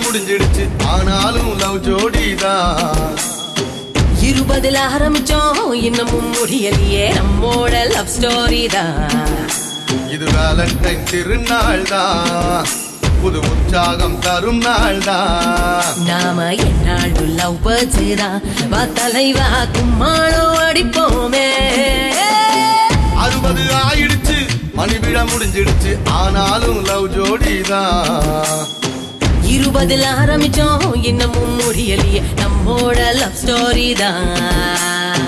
முடிஞ்சிடுச்சு ஆனாலும் லவ் ஜோடிதான் 20 ஆரம்பிச்சோம் இன்னமும் முடியலையே நம்மோட லவ் ஸ்டோரி தான் இது வேலண்டைன் திருநாள் தான் புது உற்சாகம் தரும் நாள் தான் நாம என்னாலும் லவ் பேர்ட்ஸ் தான் வா தலைவா கும்மாளம் அடிப்போமே 60 ஆயிடுச்சு மணி விழ முடிஞ்சிடுச்சு ஆனாலும் லவ் ஜோடிதான் 20 ஆரம்பிச்சோம் இன்னமும் முடியலையே நம்மோட லவ் ஸ்டோரி தான்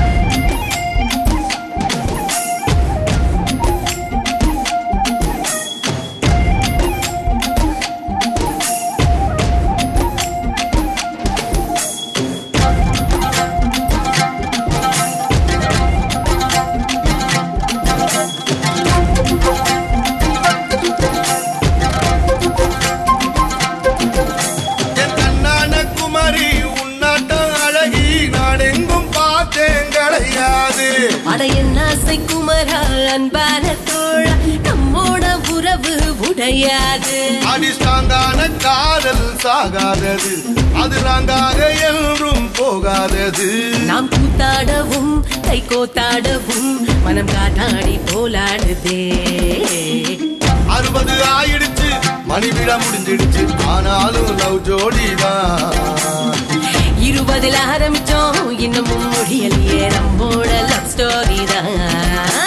குமரா அன்பான தோழா நம்மோட உறவு உடையாது அடிஸ்டாங்கான காதல் சாகாதது அது நாங்காக என்றும் போகாதது நாம் கூத்தாடவும் கை கோத்தாடவும் மனம் காட்டாடி போலாடுதே 60 ஆயிடுச்சு மணி விழ முடிஞ்சிடுச்சு ஆனாலும் லவ் ஜோடிதான் 20 ஆரம்பிச்சோம் இன்னமும் முடியலையே நம்மோட லவ் ஸ்டோரி தான்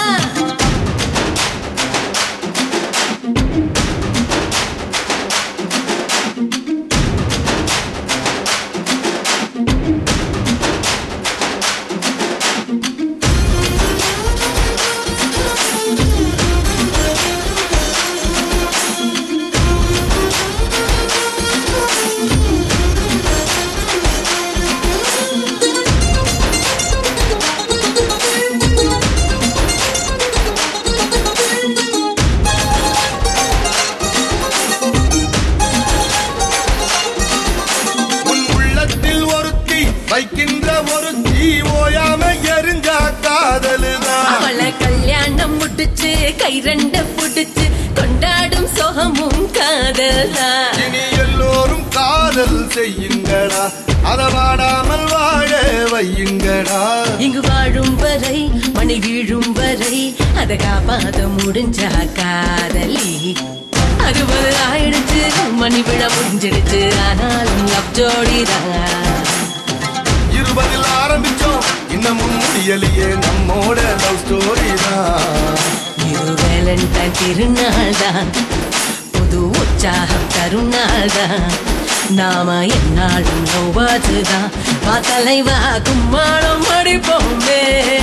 வைக்கின்ற ஒரு தீ ஓயாம எரிஞ்சா காதலுதான் அவளை கல்யாணம் முடிச்சு கை ரெண்ட புடிச்சு கொண்டாடும் சோகமும் காதல்தான் இனி எல்லோரும் காதல் செய்யுங்கடா அத வாடாமல் வாழ வையுங்கடா இங்கு வாழும் வரை மணி வீழும் வரை அத காப்பாத முடிஞ்சா காதலி 60 ஆயிடுச்சு மணி விழ முடிஞ்சிடுச்சு ஆனாலும் லவ் ஜோடிதான் 20 ஆரம்பிச்சோம் இன்னமும் முடியலையே நம்மோட லவ் ஸ்டோரி தான் இது வேலண்டைன் திருநாள் தான் புது உற்சாகம் தரும் நாள் தான் நாம என்னாலும் லவ் பேர்ட்ஸ் தான் வா தலைவா கும்மாளம் அடிப்போமே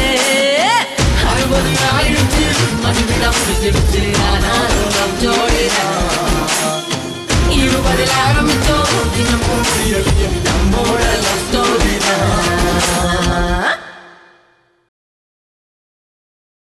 60 ஆயிடுச்சு மணி விழ முடிஞ்சிடுச்சு ஆனாலும் லவ் ஜோடி தான் 20 ஆரம்பிச்சோம்